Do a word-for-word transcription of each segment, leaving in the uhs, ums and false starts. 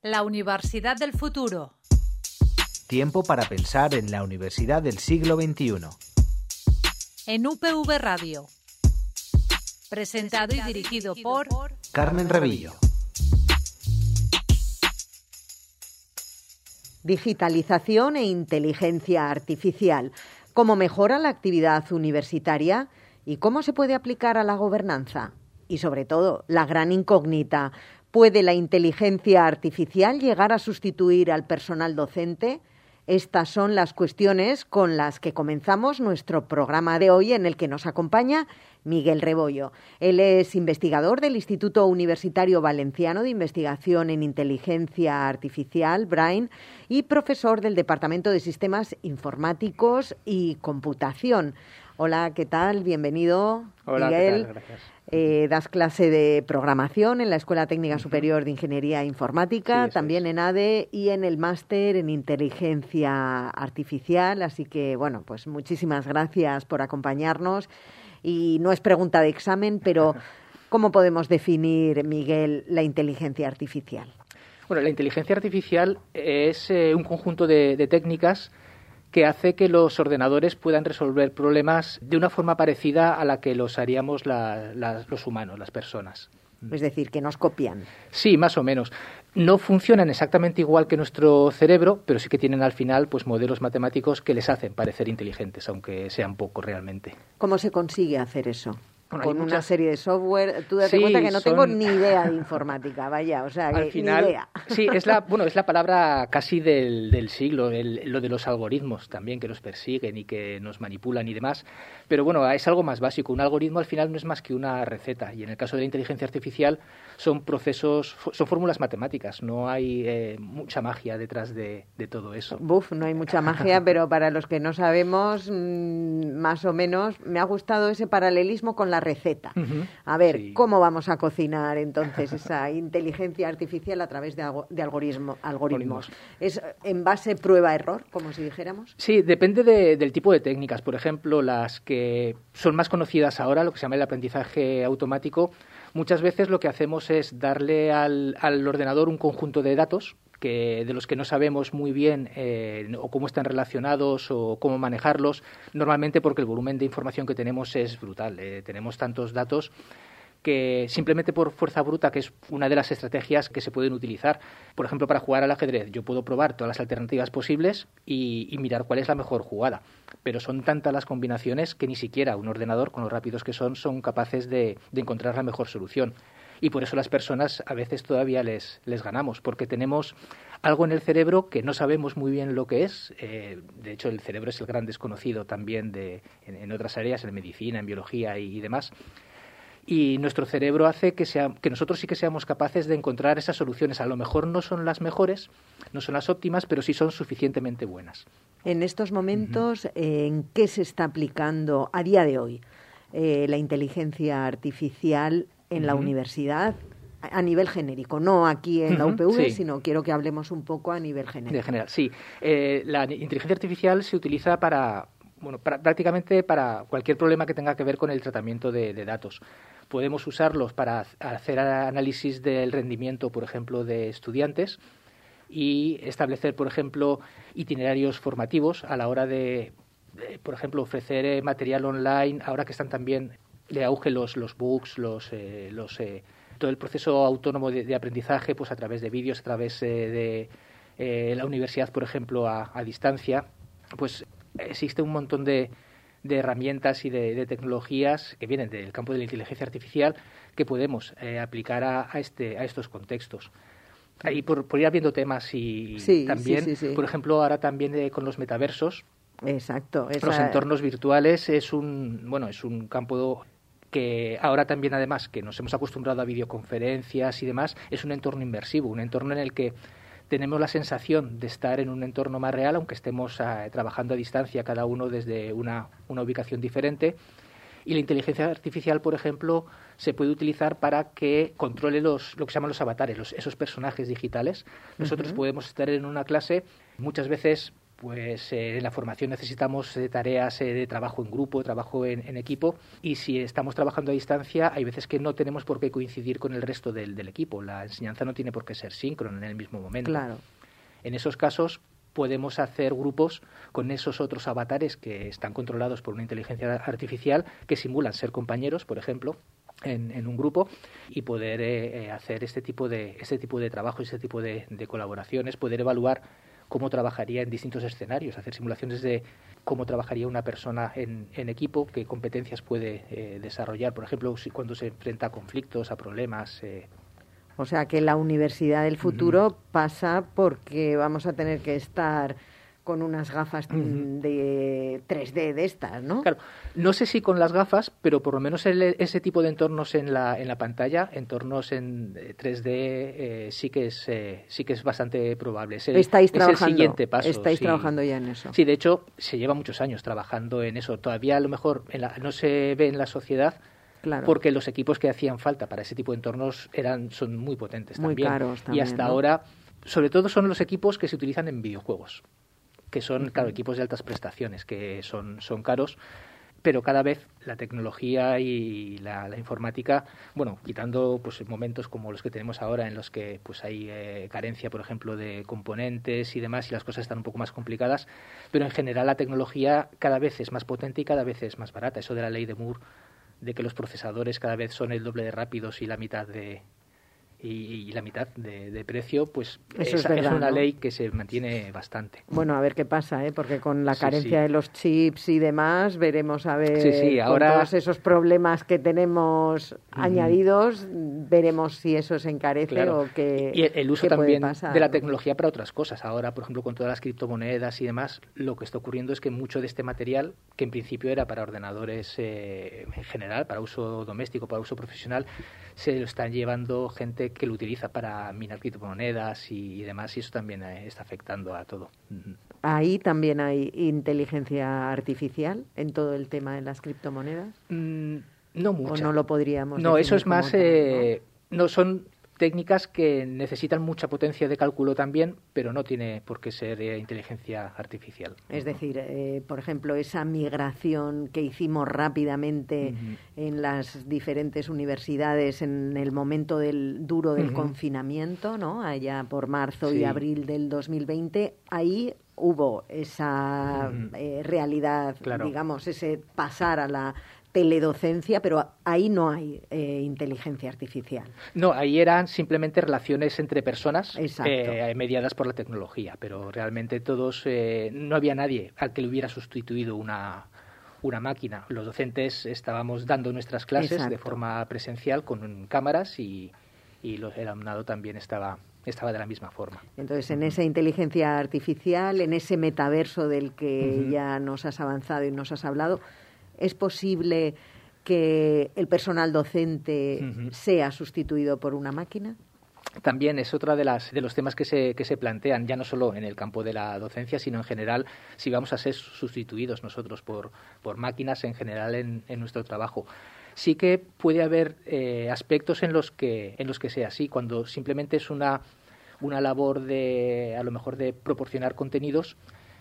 La Universidad del Futuro. Tiempo para pensar en la universidad del siglo veintiuno. En U P V Radio. Presentado y dirigido por Carmen Revillo. Digitalización e inteligencia artificial. ¿Cómo mejora la actividad universitaria? ¿Y cómo se puede aplicar a la gobernanza? Y sobre todo, la gran incógnita, ¿puede la inteligencia artificial llegar a sustituir al personal docente? Estas son las cuestiones con las que comenzamos nuestro programa de hoy, en el que nos acompaña Miguel Rebollo. Él es investigador del Instituto Universitario Valenciano de Investigación en Inteligencia Artificial, BRAIN, y profesor del Departamento de Sistemas Informáticos y Computación. Hola, ¿qué tal? Bienvenido, Hola, Miguel. ¿qué tal? Gracias. Eh, das clase de programación en la Escuela Técnica uh-huh. Superior de Ingeniería Informática, sí, también es. en A D E y en el máster en Inteligencia Artificial. Así que, bueno, pues muchísimas gracias por acompañarnos. Y no es pregunta de examen, pero ¿cómo podemos definir, Miguel, la inteligencia artificial? Bueno, la inteligencia artificial es eh, un conjunto de, de técnicas que hace que los ordenadores puedan resolver problemas de una forma parecida a la que los haríamos la, la, los humanos, las personas. Es decir, que nos copian. Sí, más o menos. No funcionan exactamente igual que nuestro cerebro, pero sí que tienen al final pues modelos matemáticos que les hacen parecer inteligentes, aunque sean poco realmente. ¿Cómo se consigue hacer eso? Bueno, con muchas... una serie de software. Tú date sí, cuenta que no son... tengo ni idea de informática, vaya, o sea, que al final, ni idea. Sí, es la, bueno, es la palabra casi del, del siglo, el, lo de los algoritmos también, que nos persiguen y que nos manipulan y demás. Pero bueno, es algo más básico. Un algoritmo al final no es más que una receta. Y en el caso de la inteligencia artificial son procesos, son fórmulas matemáticas. No hay eh, mucha magia detrás de, de todo eso. Buf, no hay mucha magia, pero para los que no sabemos, mmm, más o menos, me ha gustado ese paralelismo con la receta. Uh-huh. A ver, sí. ¿Cómo vamos a cocinar entonces esa inteligencia artificial a través de, algo, de algoritmo, algoritmos? ¿Es en base prueba-error, como si dijéramos? Sí, depende de, del tipo de técnicas. Por ejemplo, las que son más conocidas ahora, lo que se llama el aprendizaje automático, muchas veces lo que hacemos es darle al, al ordenador un conjunto de datos que de los que no sabemos muy bien eh, o cómo están relacionados o cómo manejarlos, normalmente porque el volumen de información que tenemos es brutal. Eh, tenemos tantos datos que simplemente por fuerza bruta, que es una de las estrategias que se pueden utilizar. Por ejemplo, para jugar al ajedrez, yo puedo probar todas las alternativas posibles y, y mirar cuál es la mejor jugada. Pero son tantas las combinaciones que ni siquiera un ordenador, con los rápidos que son, son capaces de, de encontrar la mejor solución. Y por eso las personas a veces todavía les, les ganamos, porque tenemos algo en el cerebro que no sabemos muy bien lo que es. Eh, de hecho, el cerebro es el gran desconocido también de, en, en otras áreas, en medicina, en biología y, y demás. Y nuestro cerebro hace que, sea, que nosotros sí que seamos capaces de encontrar esas soluciones. A lo mejor no son las mejores, no son las óptimas, pero sí son suficientemente buenas. En estos momentos, uh-huh. ¿en qué se está aplicando a día de hoy eh, la inteligencia artificial en uh-huh. la universidad? A nivel genérico, no aquí en uh-huh, la U P V, sí. sino quiero que hablemos un poco a nivel genérico. De general, sí. Eh, la inteligencia artificial se utiliza para, bueno, para, prácticamente para cualquier problema que tenga que ver con el tratamiento de, de datos. Podemos usarlos para hacer análisis del rendimiento, por ejemplo, de estudiantes y establecer, por ejemplo, itinerarios formativos a la hora de, de por ejemplo, ofrecer material online, ahora que están también de auge los, los books, los... Eh, los eh, todo el proceso autónomo de, de aprendizaje, pues a través de vídeos, a través eh, de eh, la universidad, por ejemplo, a, a distancia, pues existe un montón de, de herramientas y de, de tecnologías que vienen del campo de la inteligencia artificial que podemos eh, aplicar a, a, este, a estos contextos. Ahí por, por ir abriendo temas y sí, también, sí, sí, sí. por ejemplo, ahora también eh, con los metaversos, exacto, esa... los entornos virtuales es un, bueno, es un campo que ahora también, además, que nos hemos acostumbrado a videoconferencias y demás, es un entorno inmersivo, un entorno en el que tenemos la sensación de estar en un entorno más real, aunque estemos uh, trabajando a distancia, cada uno desde una, una ubicación diferente. Y la inteligencia artificial, por ejemplo, se puede utilizar para que controle los, lo que se llaman los avatares, los, esos personajes digitales. Nosotros uh-huh. podemos estar en una clase, muchas veces Pues eh, en la formación necesitamos eh, tareas eh, de trabajo en grupo, trabajo en, en equipo, y si estamos trabajando a distancia, hay veces que no tenemos por qué coincidir con el resto del, del equipo. La enseñanza no tiene por qué ser síncrona en el mismo momento. Claro. En esos casos podemos hacer grupos con esos otros avatares que están controlados por una inteligencia artificial que simulan ser compañeros, por ejemplo, en, en un grupo, y poder eh, hacer este tipo de este tipo de trabajo, este tipo de, de colaboraciones, poder evaluar cómo trabajaría en distintos escenarios, hacer simulaciones de cómo trabajaría una persona en, en equipo, qué competencias puede eh, desarrollar, por ejemplo, si, cuando se enfrenta a conflictos, a problemas. Eh. O sea que la universidad del futuro Uh-huh. pasa porque vamos a tener que estar con unas gafas Uh-huh. de tres D de estas, ¿no? Claro, no sé si con las gafas, pero por lo menos el, ese tipo de entornos en la, en la pantalla, entornos en tres D, eh, sí que es eh, sí que es bastante probable. Es el, estáis es trabajando, el siguiente paso. Estáis sí. trabajando ya en eso. Sí, de hecho, se lleva muchos años trabajando en eso. Todavía a lo mejor en la, no se ve en la sociedad. Claro. Porque los equipos que hacían falta para ese tipo de entornos eran son muy potentes muy también. caros también. Y hasta ¿no? ahora, sobre todo son los equipos que se utilizan en videojuegos, que son, uh-huh. claro, equipos de altas prestaciones, que son, son caros, pero cada vez la tecnología y la, la informática, bueno, quitando pues momentos como los que tenemos ahora en los que pues hay eh, carencia, por ejemplo, de componentes y demás, y las cosas están un poco más complicadas, pero en general la tecnología cada vez es más potente y cada vez es más barata. Eso de la ley de Moore, de que los procesadores cada vez son el doble de rápidos y la mitad de y, y la mitad de, de precio, pues Eso es, es, verdad, es una ¿no? ley que se mantiene bastante. Bueno, a ver qué pasa, ¿eh? Porque con la Sí, carencia sí. de los chips y demás, veremos a ver Sí, sí, ahora- con todos esos problemas que tenemos Ujú. añadidos, veremos si eso se encarece Claro. o que Y el, el uso qué puede también pasar, de la ¿no? tecnología para otras cosas. Ahora, por ejemplo, con todas las criptomonedas y demás, lo que está ocurriendo es que mucho de este material, que en principio era para ordenadores eh, en general, para uso doméstico, para uso profesional, se lo están llevando gente que lo utiliza para minar criptomonedas y, y demás, y eso también eh, está afectando a todo. Ujú. Ahí también hay inteligencia artificial en todo el tema de las criptomonedas. Mm, no mucha. ¿O no lo podríamos No, eso definir es más, como tal, eh, no son técnicas que necesitan mucha potencia de cálculo también, pero no tiene por qué ser eh, inteligencia artificial. Es decir, eh, por ejemplo, esa migración que hicimos rápidamente Uh-huh. en las diferentes universidades en el momento del duro del Uh-huh. confinamiento, ¿no? Allá por marzo y Sí. abril del dos mil veinte, ahí hubo esa Uh-huh. eh, realidad, Claro. digamos, ese pasar a la teledocencia, pero ahí no hay eh, inteligencia artificial. No, ahí eran simplemente relaciones entre personas Exacto. eh, mediadas por la tecnología, pero realmente todos, eh, no había nadie al que le hubiera sustituido una, una máquina. Los docentes estábamos dando nuestras clases Exacto. de forma presencial con cámaras y, y los, el alumnado también estaba, estaba de la misma forma. Entonces, en esa inteligencia artificial, en ese metaverso del que Ujú. ya nos has avanzado y nos has hablado, ¿es posible que el personal docente Ujú. sea sustituido por una máquina? También es otra de las de los temas que se que se plantean, ya no solo en el campo de la docencia, sino en general, si vamos a ser sustituidos nosotros por por máquinas en general en, en nuestro trabajo. Sí que puede haber eh, aspectos en los que en los que sea así, cuando simplemente es una una labor de a lo mejor de proporcionar contenidos,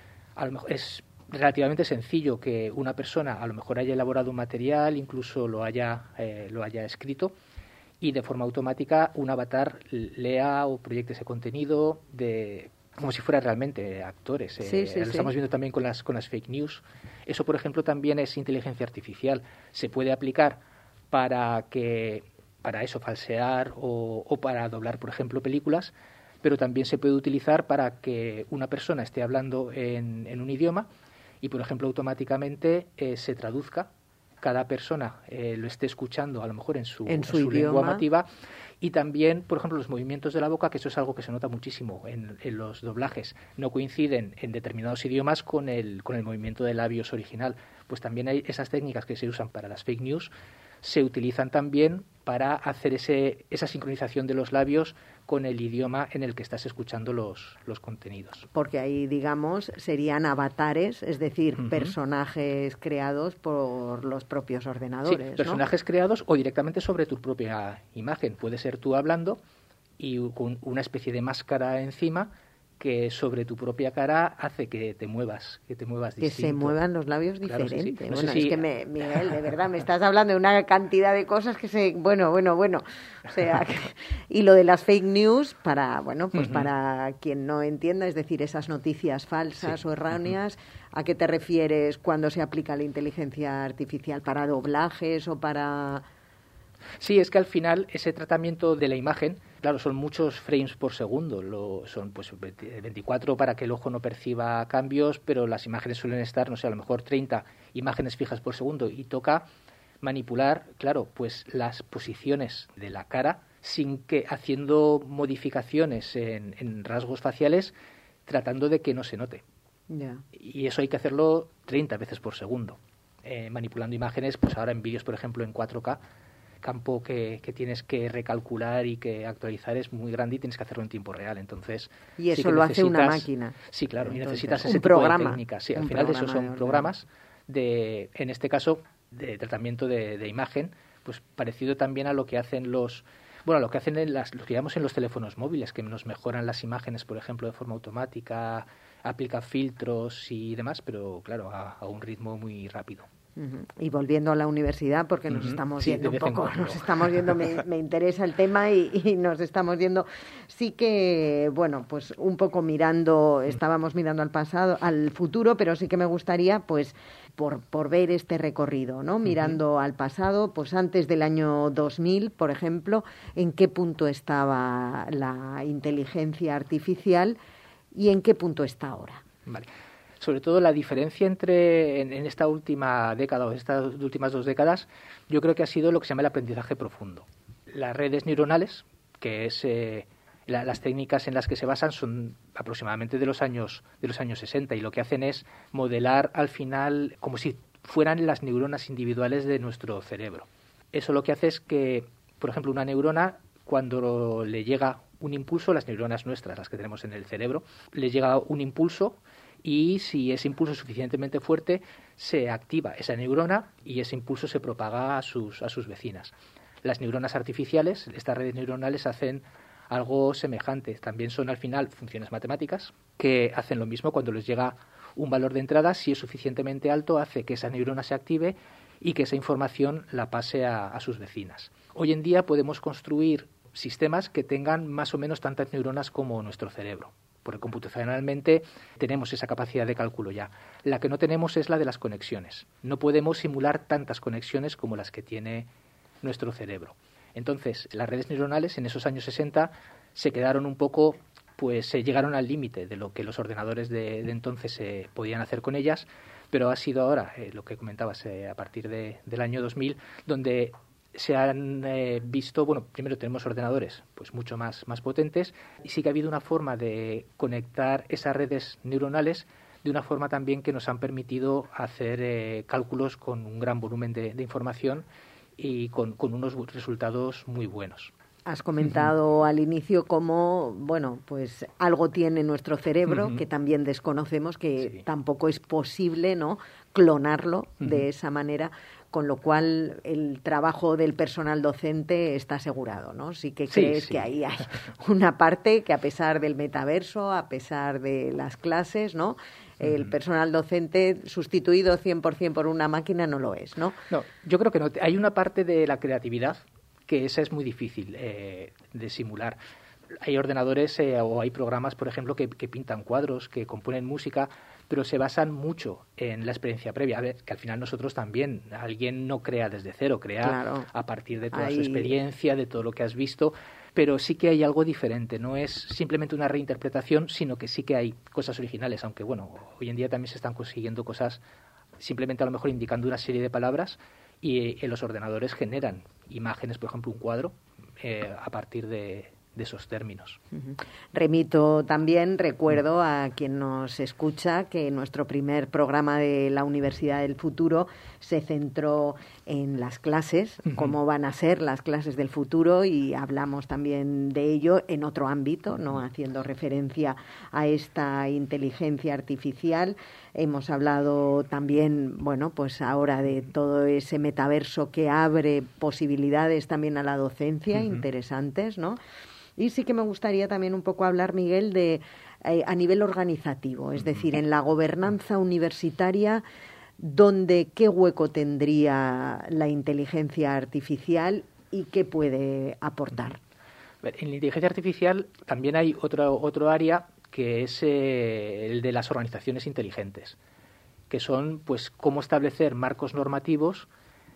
a lo mejor es relativamente sencillo que una persona a lo mejor haya elaborado un material, incluso lo haya eh, lo haya escrito, y de forma automática un avatar lea o proyecte ese contenido de como si fuera realmente actores. Sí, eh, sí, lo sí. estamos viendo también con las con las fake news. Eso, por ejemplo, también es inteligencia artificial. Se puede aplicar para que para eso falsear o, o para doblar, por ejemplo, películas, pero también se puede utilizar para que una persona esté hablando en, en un idioma y, por ejemplo, automáticamente eh, se traduzca, cada persona eh, lo esté escuchando a lo mejor en su, En en su su idioma. lengua nativa, y también, por ejemplo, los movimientos de la boca, que eso es algo que se nota muchísimo en, en los doblajes, no coinciden en determinados idiomas con el, con el movimiento de labios original. Pues también hay esas técnicas que se usan para las fake news, se utilizan también para hacer ese, esa sincronización de los labios con el idioma en el que estás escuchando los, los contenidos. Porque ahí, digamos, serían avatares, es decir, Ujú. personajes creados por los propios Sí, ordenadores, ¿no? personajes creados o directamente sobre tu propia imagen. Puede ser tú hablando y con una especie de máscara encima, que sobre tu propia cara hace que te muevas, que te muevas distinto. Que se muevan los labios Claro, diferente. sí, sí. No Bueno, sé si... es que, me, Miguel, de verdad, me estás hablando de una cantidad de cosas que se... Bueno, bueno, bueno. O sea, que... y lo de las fake news, para, bueno, pues uh-huh. para quien no entienda, es decir, esas noticias falsas sí. o erróneas, uh-huh. ¿a qué te refieres cuando se aplica la inteligencia artificial? ¿Para doblajes o para...? Sí, es que al final ese tratamiento de la imagen, claro, son muchos frames por segundo, lo, son pues veinticuatro para que el ojo no perciba cambios, pero las imágenes suelen estar, no sé, a lo mejor treinta imágenes fijas por segundo y toca manipular, claro, pues las posiciones de la cara sin que haciendo modificaciones en, en rasgos faciales, tratando de que no se note. Yeah. Y eso hay que hacerlo treinta veces por segundo, eh, manipulando imágenes, pues ahora en vídeos, por ejemplo, en cuatro K, campo que, que tienes que recalcular y que actualizar es muy grande y tienes que hacerlo en tiempo real. Entonces, y eso sí lo hace una máquina. Sí, claro, Entonces, y necesitas ese un tipo programa, de técnicas. Sí, al un final esos son de programas de, en este caso, de tratamiento de, de imagen, pues parecido también a lo que hacen los, bueno, lo que hacen en las, lo que llamamos en los teléfonos móviles, que nos mejoran las imágenes, por ejemplo, de forma automática, aplica filtros y demás, pero claro, a, a un ritmo muy rápido. Uh-huh. Y volviendo a la universidad, porque nos uh-huh. estamos sí, yendo un poco, nos estamos yendo, me, me interesa el tema y, y nos estamos yendo. Sí que, bueno, pues un poco mirando, estábamos mirando al pasado, al futuro, pero sí que me gustaría, pues, por, por ver este recorrido, ¿no? Mirando uh-huh. al pasado, pues antes del año dos mil, por ejemplo, en qué punto estaba la inteligencia artificial y en qué punto está ahora. Vale. Sobre todo la diferencia entre en, en esta última década o estas últimas dos décadas, yo creo que ha sido lo que se llama el aprendizaje profundo. Las redes neuronales, que es eh, la, las técnicas en las que se basan, son aproximadamente de los años de los años sesenta y lo que hacen es modelar al final como si fueran las neuronas individuales de nuestro cerebro. Eso lo que hace es que, por ejemplo, una neurona cuando le llega un impulso, las neuronas nuestras, las que tenemos en el cerebro, le llega un impulso. Y si ese impulso es suficientemente fuerte, se activa esa neurona y ese impulso se propaga a sus, a sus vecinas. Las neuronas artificiales, estas redes neuronales, hacen algo semejante. También son al final funciones matemáticas que hacen lo mismo cuando les llega un valor de entrada. Si es suficientemente alto, hace que esa neurona se active y que esa información la pase a, a sus vecinas. Hoy en día podemos construir sistemas que tengan más o menos tantas neuronas como nuestro cerebro. Porque computacionalmente tenemos esa capacidad de cálculo ya. La que no tenemos es la de las conexiones. No podemos simular tantas conexiones como las que tiene nuestro cerebro. Entonces, las redes neuronales en esos años sesenta se quedaron un poco, pues se llegaron al límite de lo que los ordenadores de, de entonces eh, podían hacer con ellas, pero ha sido ahora, eh, lo que comentabas, eh, a partir de, del año dos mil, donde se han eh, visto, bueno, primero tenemos ordenadores pues mucho más, más potentes y sí que ha habido una forma de conectar esas redes neuronales de una forma también que nos han permitido hacer eh, cálculos con un gran volumen de, de información y con, con unos resultados muy buenos. Has comentado uh-huh. al inicio cómo, bueno, pues algo tiene nuestro cerebro uh-huh. que también desconocemos, que sí. tampoco es posible, ¿no?, clonarlo uh-huh. de esa manera, con lo cual el trabajo del personal docente está asegurado, ¿no? Sí que crees sí, sí. que ahí hay una parte que, a pesar del metaverso, a pesar de las clases, ¿no?, el uh-huh. personal docente sustituido cien por ciento por una máquina no lo es, ¿no? No, yo creo que no. Hay una parte de la creatividad que esa es muy difícil eh, de simular. Hay ordenadores eh, o hay programas, por ejemplo, que, que pintan cuadros, que componen música, pero se basan mucho en la experiencia previa. A ver, que al final nosotros también, alguien no crea desde cero, crea claro. a partir de toda Ahí... su experiencia, de todo lo que has visto, pero sí que hay algo diferente. No es simplemente una reinterpretación, sino que sí que hay cosas originales, aunque bueno, hoy en día también se están consiguiendo cosas simplemente a lo mejor indicando una serie de palabras y en los ordenadores generan imágenes, por ejemplo, un cuadro, eh, a partir de, de esos términos. Uh-huh. Remito también, recuerdo a quien nos escucha, que nuestro primer programa de la Universidad del Futuro se centró en las clases, uh-huh. cómo van a ser las clases del futuro, y hablamos también de ello en otro ámbito, no haciendo referencia a esta inteligencia artificial. Hemos hablado también, bueno, pues ahora de todo ese metaverso que abre posibilidades también a la docencia, uh-huh. interesantes, ¿no? Y sí que me gustaría también un poco hablar, Miguel, de eh, a nivel organizativo, es decir, en la gobernanza universitaria, ¿dónde, qué hueco tendría la inteligencia artificial y qué puede aportar? En la inteligencia artificial también hay otro, otro área que es eh, el de las organizaciones inteligentes, que son pues cómo establecer marcos normativos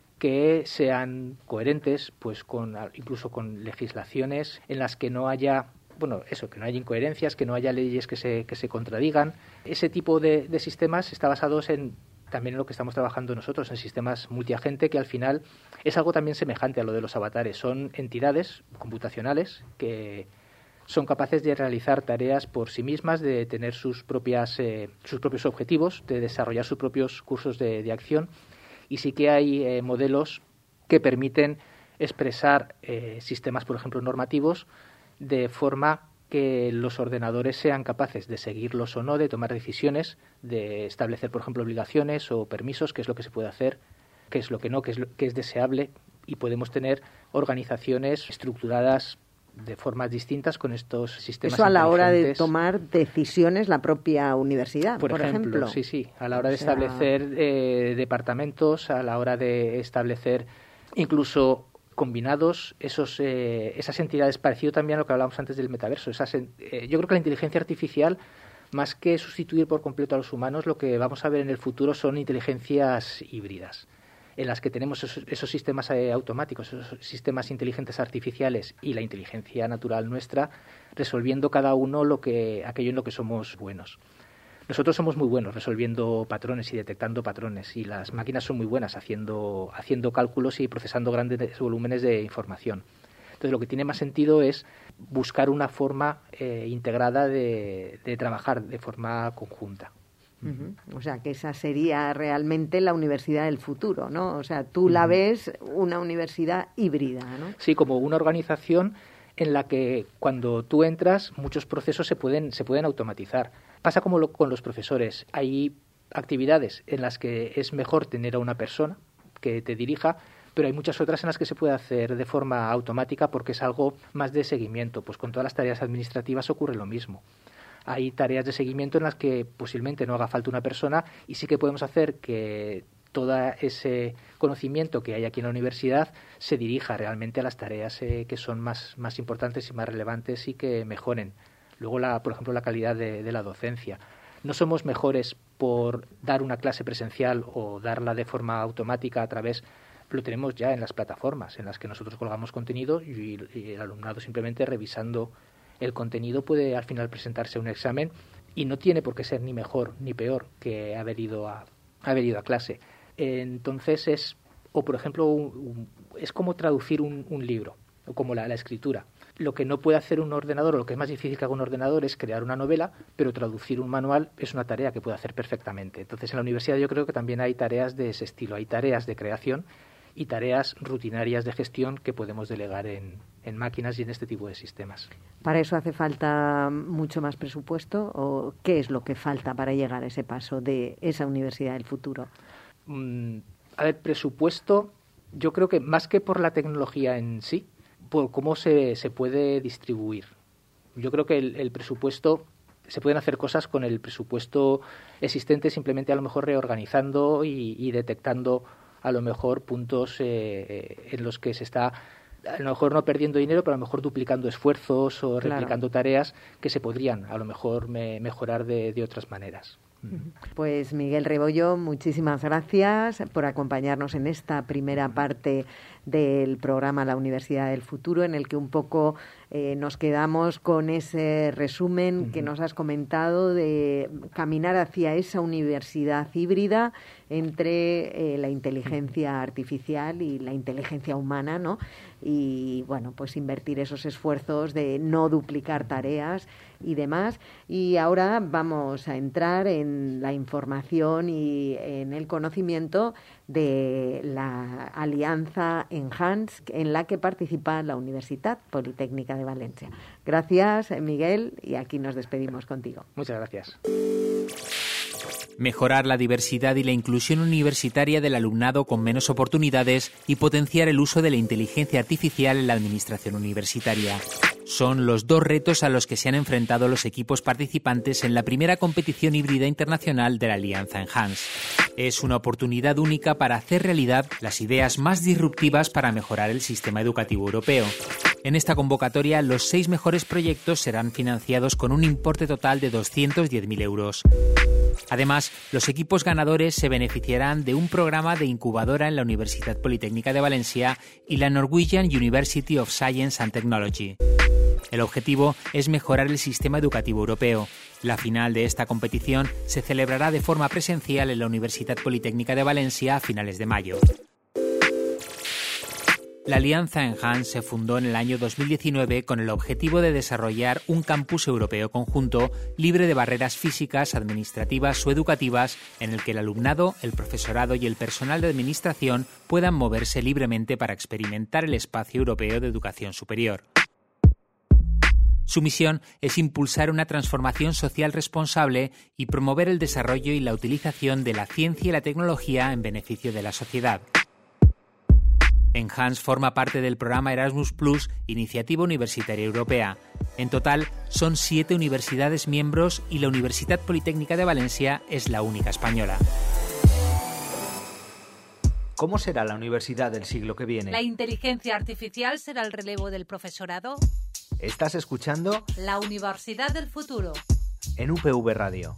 que sean coherentes, pues con incluso con legislaciones en las que no haya, bueno, eso, que no haya incoherencias, que no haya leyes que se que se contradigan. Ese tipo de, de sistemas está basados en también en lo que estamos trabajando nosotros, en sistemas multiagente, que al final es algo también semejante a lo de los avatares. Son entidades computacionales que son capaces de realizar tareas por sí mismas, de tener sus propias eh, sus propios objetivos, de desarrollar sus propios cursos de, de acción. Y sí que hay eh, modelos que permiten expresar eh, sistemas, por ejemplo, normativos, de forma que los ordenadores sean capaces de seguirlos o no, de tomar decisiones, de establecer, por ejemplo, obligaciones o permisos, qué es lo que se puede hacer, qué es lo que no, qué es, lo, qué es deseable, y podemos tener organizaciones estructuradas de formas distintas con estos sistemas. Eso a la hora de tomar decisiones la propia universidad, por, por ejemplo, ejemplo. Sí, sí, a la hora de o sea... establecer eh, departamentos, a la hora de establecer incluso combinados esos eh, esas entidades, parecido también a lo que hablábamos antes del metaverso. Esas, eh, yo creo que la inteligencia artificial, más que sustituir por completo a los humanos, lo que vamos a ver en el futuro son inteligencias híbridas, en las que tenemos esos, esos sistemas eh, automáticos, esos sistemas inteligentes artificiales y la inteligencia natural nuestra, resolviendo cada uno lo que aquello en lo que somos buenos. Nosotros somos muy buenos resolviendo patrones y detectando patrones, y las máquinas son muy buenas haciendo, haciendo cálculos y procesando grandes volúmenes de información. Entonces, lo que tiene más sentido es buscar una forma eh, integrada de, de trabajar de forma conjunta. Uh-huh. O sea, que esa sería realmente la universidad del futuro, ¿no? O sea, tú la ves una universidad híbrida, ¿no? Sí, como una organización en la que cuando tú entras muchos procesos se pueden se pueden automatizar. Pasa como lo, con los profesores. Hay actividades en las que es mejor tener a una persona que te dirija, pero hay muchas otras en las que se puede hacer de forma automática porque es algo más de seguimiento. Pues con todas las tareas administrativas ocurre lo mismo. Hay tareas de seguimiento en las que posiblemente no haga falta una persona y sí que podemos hacer que todo ese conocimiento que hay aquí en la universidad se dirija realmente a las tareas eh, que son más, más importantes y más relevantes y que mejoren. Luego, la, por ejemplo, la calidad de, de la docencia. No somos mejores por dar una clase presencial o darla de forma automática a través, lo tenemos ya en las plataformas en las que nosotros colgamos contenido y, y el alumnado simplemente revisando el contenido puede al final presentarse un examen y no tiene por qué ser ni mejor ni peor que haber ido a, haber ido a clase. Entonces es, o por ejemplo, un, un, es como traducir un, un libro, o como la, la escritura. Lo que no puede hacer un ordenador, o lo que es más difícil que haga un ordenador, es crear una novela, pero traducir un manual es una tarea que puede hacer perfectamente. Entonces en la universidad yo creo que también hay tareas de ese estilo, hay tareas de creación y tareas rutinarias de gestión que podemos delegar en, en máquinas y en este tipo de sistemas. ¿Para eso hace falta mucho más presupuesto o qué es lo que falta para llegar a ese paso de esa universidad del futuro? Mm, a ver, presupuesto, yo creo que más que por la tecnología en sí, por cómo se, se puede distribuir. Yo creo que el, el presupuesto, se pueden hacer cosas con el presupuesto existente, simplemente a lo mejor reorganizando y, y detectando a lo mejor puntos eh, en los que se está a lo mejor no perdiendo dinero, pero a lo mejor duplicando esfuerzos o replicando claro. tareas que se podrían a lo mejor me, mejorar de, de otras maneras. Pues Miguel Rebollo, muchísimas gracias por acompañarnos en esta primera parte del programa La Universidad del Futuro, en el que un poco eh, nos quedamos con ese resumen uh-huh. que nos has comentado de caminar hacia esa universidad híbrida entre eh, la inteligencia artificial y la inteligencia humana, ¿no? Y bueno, pues invertir esos esfuerzos de no duplicar tareas y demás. Y ahora vamos a entrar en la información y en el conocimiento de la alianza Enhance en la que participa la Universitat Politécnica de Valencia. Gracias, Miguel, y aquí nos despedimos contigo. Muchas gracias. mejorar la diversidad y la inclusión universitaria del alumnado con menos oportunidades y potenciar el uso de la inteligencia artificial en la administración universitaria. Son los dos retos a los que se han enfrentado los equipos participantes en la primera competición híbrida internacional de la Alianza Enhance. Es una oportunidad única para hacer realidad las ideas más disruptivas para mejorar el sistema educativo europeo. En esta convocatoria, los seis mejores proyectos serán financiados con un importe total de doscientos diez mil euros. Además, los equipos ganadores se beneficiarán de un programa de incubadora en la Universidad Politécnica de Valencia y la Norwegian University of Science and Technology. El objetivo es mejorar el sistema educativo europeo. La final de esta competición se celebrará de forma presencial en la Universidad Politécnica de Valencia a finales de mayo. La Alianza Enhance se fundó en el año dos mil diecinueve con el objetivo de desarrollar un campus europeo conjunto, libre de barreras físicas, administrativas o educativas, en el que el alumnado, el profesorado y el personal de administración puedan moverse libremente para experimentar el espacio europeo de educación superior. Su misión es impulsar una transformación social responsable y promover el desarrollo y la utilización de la ciencia y la tecnología en beneficio de la sociedad. Enhance forma parte del programa Erasmus Plus, Iniciativa Universitaria Europea. En total, son siete universidades miembros y la Universidad Politécnica de Valencia es la única española. ¿Cómo será la universidad del siglo que viene? ¿La inteligencia artificial será el relevo del profesorado? ¿Estás escuchando? La Universidad del Futuro. En U P V Radio.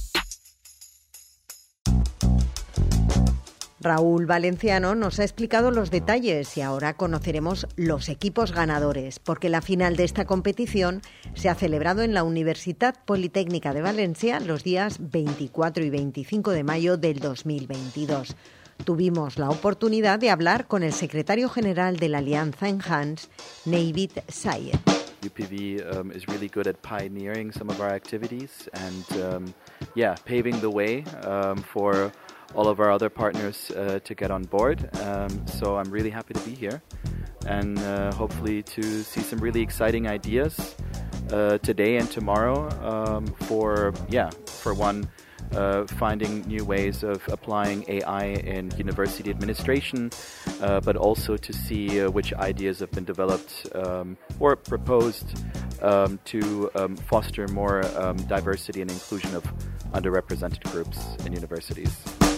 Raúl Valenciano nos ha explicado los detalles y ahora conoceremos los equipos ganadores, porque la final de esta competición se ha celebrado en la Universidad Politécnica de Valencia los días veinticuatro y veinticinco de mayo del dos mil veintidós. Tuvimos la oportunidad de hablar con el secretario general de la Alianza Enhance, Navid Sayed. U P V um, is really good at pioneering some of our activities and um, yeah, paving the way um, for all of our other partners uh, to get on board. Um, so I'm really happy to be here and uh, hopefully to see some really exciting ideas uh, today and tomorrow um, for, yeah, for one, Uh, finding new ways of applying A I in university administration, uh, but also to see uh, which ideas have been developed um, or proposed um, to um, foster more um, diversity and inclusion of underrepresented groups in universities.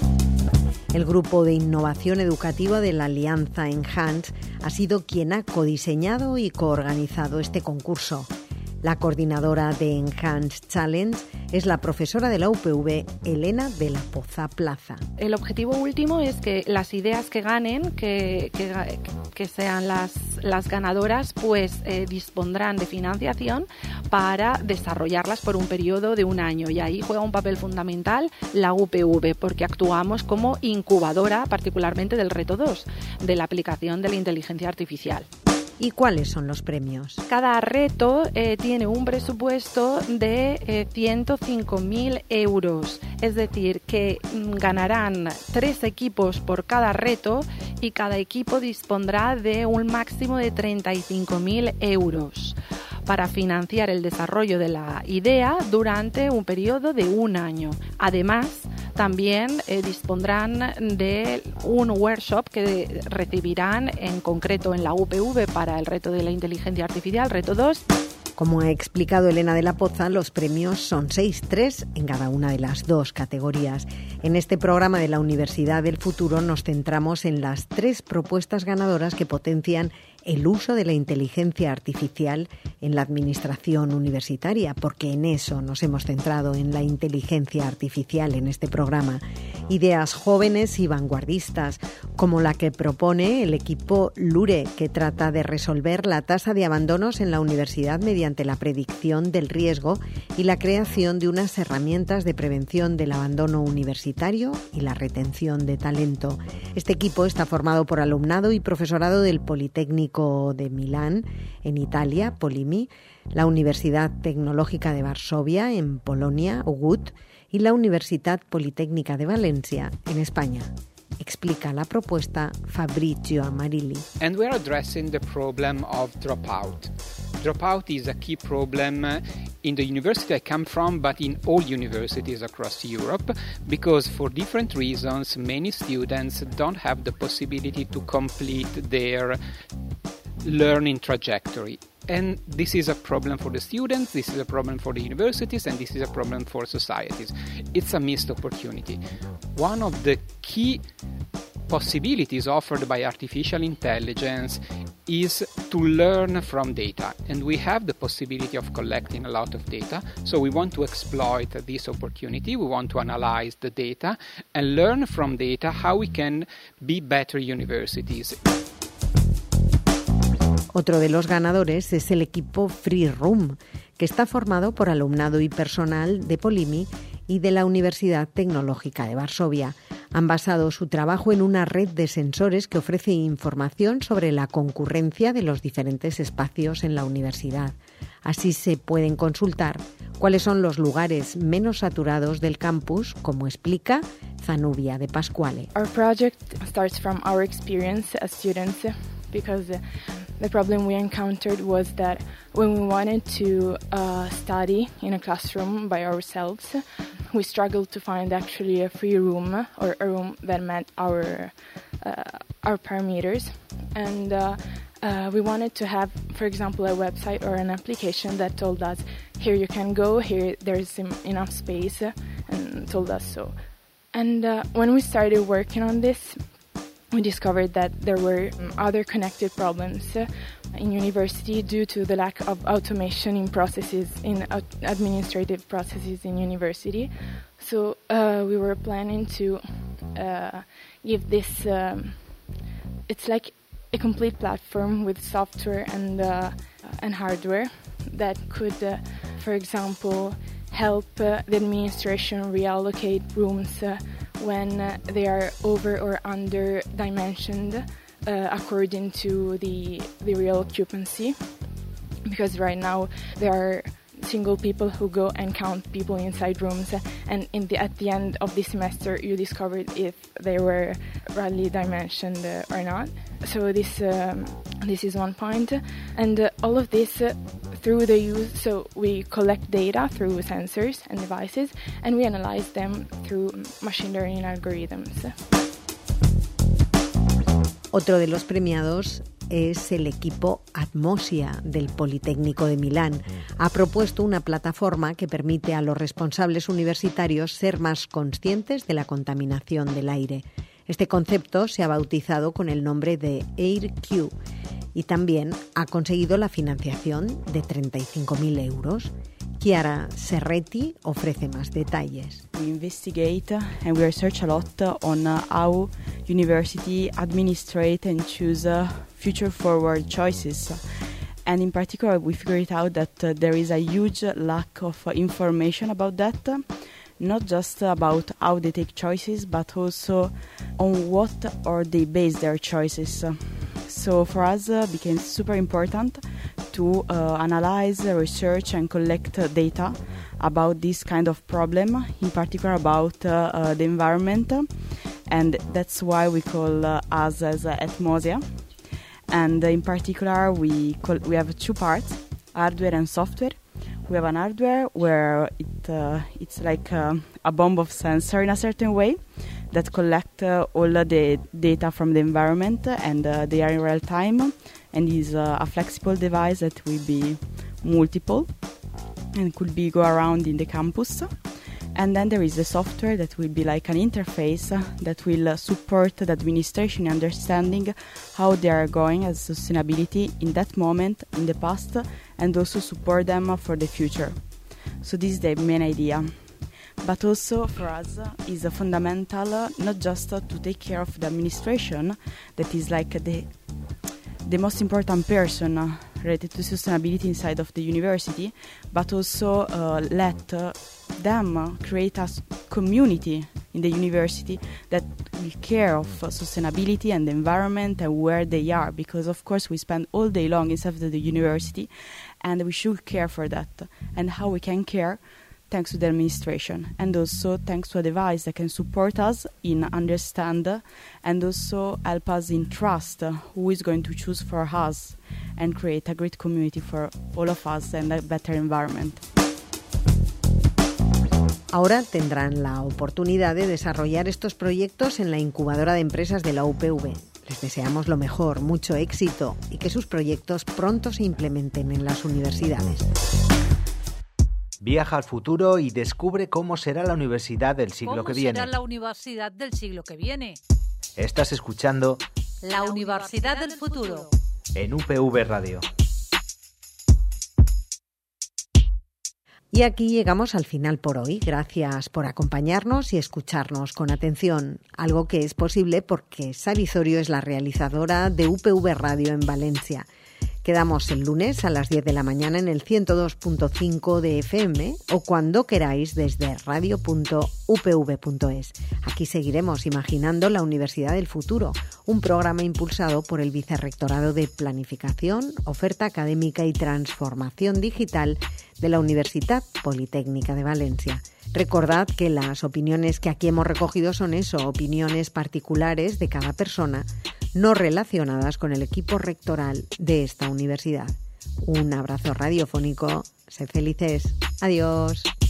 El Grupo de Innovación Educativa de la Alianza Enhance ha sido quien ha codiseñado y coorganizado este concurso. La coordinadora de Enhance Challenge es la profesora de la U P V, Elena de la Poza Plaza. El objetivo último es que las ideas que ganen, que, que, que sean las, las ganadoras, pues eh, dispondrán de financiación para desarrollarlas por un periodo de un año. Y ahí juega un papel fundamental la U P V, porque actuamos como incubadora, particularmente del reto dos, de la aplicación de la inteligencia artificial. ¿Y cuáles son los premios? Cada reto eh, tiene un presupuesto de eh, ciento cinco mil euros, es decir, que mm, ganarán tres equipos por cada reto y cada equipo dispondrá de un máximo de treinta y cinco mil euros para financiar el desarrollo de la idea durante un periodo de un año. Además, también eh, dispondrán de un workshop que recibirán en concreto en la U P V para el reto de la inteligencia artificial, reto dos. Como ha explicado Elena de la Poza, los premios son seis, tres en cada una de las dos categorías. En este programa de la Universidad del Futuro nos centramos en las tres propuestas ganadoras que potencian el uso de la inteligencia artificial en la administración universitaria, porque en eso nos hemos centrado, en la inteligencia artificial en este programa. Ideas jóvenes y vanguardistas, como la que propone el equipo LURE, que trata de resolver la tasa de abandonos en la universidad mediante la predicción del riesgo y la creación de unas herramientas de prevención del abandono universitario y la retención de talento. Este equipo está formado por alumnado y profesorado del Politécnico de Milán, en Italia, Polimi, la Universidad Tecnológica de Varsovia, en Polonia, U G U T, y la Universidad Politécnica de Valencia, en España. Explica la propuesta Fabrizio Amarilli. And we are addressing the problem of dropout. Dropout is a key problem in the university I come from, but in all universities across Europe, because for different reasons, many students don't have the possibility to complete their learning trajectory. And this is a problem for the students, this is a problem for the universities, and this is a problem for societies. It's a missed opportunity. One of the key possibilities offered by artificial intelligence is to learn from data, and we have the possibility of collecting a lot of data, so we want to exploit this opportunity. We want to analyze the data and learn from data how we can be better universities. Otro de los ganadores es el equipo Free Room, que está formado por alumnado y personal de Polimi y de la Universidad Tecnológica de Varsovia. Han basado su trabajo en una red de sensores que ofrece información sobre la concurrencia de los diferentes espacios en la universidad. Así se pueden consultar cuáles son los lugares menos saturados del campus, como explica Zanubia de Pasquale. Our project starts from our experience as students, because the problem we encountered was that when we wanted to uh, study in a classroom by ourselves, we struggled to find actually a free room or a room that met our uh, our parameters, and uh, uh, we wanted to have, for example, a website or an application that told us, here you can go, here there's enough space, and told us so. And uh, when we started working on this, we discovered that there were other connected problems uh, in university due to the lack of automation in processes, in uh, administrative processes in university. So uh, we were planning to uh, give this, um, it's like a complete platform with software and, uh, and hardware that could, uh, for example, help uh, the administration reallocate rooms uh, when uh, they are over or under dimensioned uh, according to the the real occupancy, because right now there are single people who go and count people inside rooms, and in the at the end of the semester you discovered if they were rightly dimensioned uh, or not. So this um, this is one point, and uh, all of this uh, through the use, so we collect data through sensors and devices, and we analyze them through machine learning algorithms. Otro de los premiados es el equipo Atmosia del Politécnico de Milán. Ha propuesto una plataforma que permite a los responsables universitarios ser más conscientes de la contaminación del aire. Este concepto se ha bautizado con el nombre de AirQ y también ha conseguido la financiación de treinta y cinco mil euros. Chiara Serretti ofrece más detalles. We investigate and we research a lot on how university administrate and choose future forward choices. And in particular, we figured out that uh, there is a huge lack of uh, information about that. Not just about how they take choices, but also on what or they base their choices. So for us, it uh, became super important to uh, analyze, research, and collect uh, data about this kind of problem, in particular about uh, uh, the environment, and that's why we call uh, us as uh, Atmosia. And uh, in particular, we call, we have two parts: hardware and software. We have an hardware where it uh, it's like uh, a bomb of sensor in a certain way that collect uh, all the data from the environment, and uh, they are in real time, and is uh, a flexible device that will be multiple and could be go around in the campus. And then there is the software that will be like an interface uh, that will uh, support the administration understanding how they are going as sustainability in that moment, in the past, and also support them for the future. So this is the main idea. But also for us uh, is uh, fundamental uh, not just uh, to take care of the administration, that is like the the most important person uh, related to sustainability inside of the university, but also uh, let uh, them uh, create a community in the university that will care of uh, sustainability and the environment and where they are, because of course we spend all day long inside of the university, and we should care for that. And how we can care? Thanks to the administration, and also thanks to a device that can support us in understand and also help us in trust who is going to choose for us. and create a great community for all of us and a better environment. Ahora tendrán la oportunidad de desarrollar estos proyectos en la incubadora de empresas de la U P V. Les deseamos lo mejor, mucho éxito y que sus proyectos pronto se implementen en las universidades. Viaja al futuro y descubre cómo será la universidad del siglo que viene. ¿Cómo será la universidad del siglo que viene? Estás escuchando La Universidad del Futuro en U P V Radio. Y aquí llegamos al final por hoy. Gracias por acompañarnos y escucharnos con atención, algo que es posible porque Sari Zorio es la realizadora de U P V Radio en Valencia. Quedamos el lunes a las diez de la mañana en el ciento dos punto cinco de F M o cuando queráis desde radio punto u p v punto es. Aquí seguiremos imaginando la Universidad del Futuro, un programa impulsado por el Vicerrectorado de Planificación, Oferta Académica y Transformación Digital de la Universitat Politécnica de Valencia. Recordad que las opiniones que aquí hemos recogido son eso, opiniones particulares de cada persona, no relacionadas con el equipo rectoral de esta universidad. Un abrazo radiofónico, sed felices, adiós.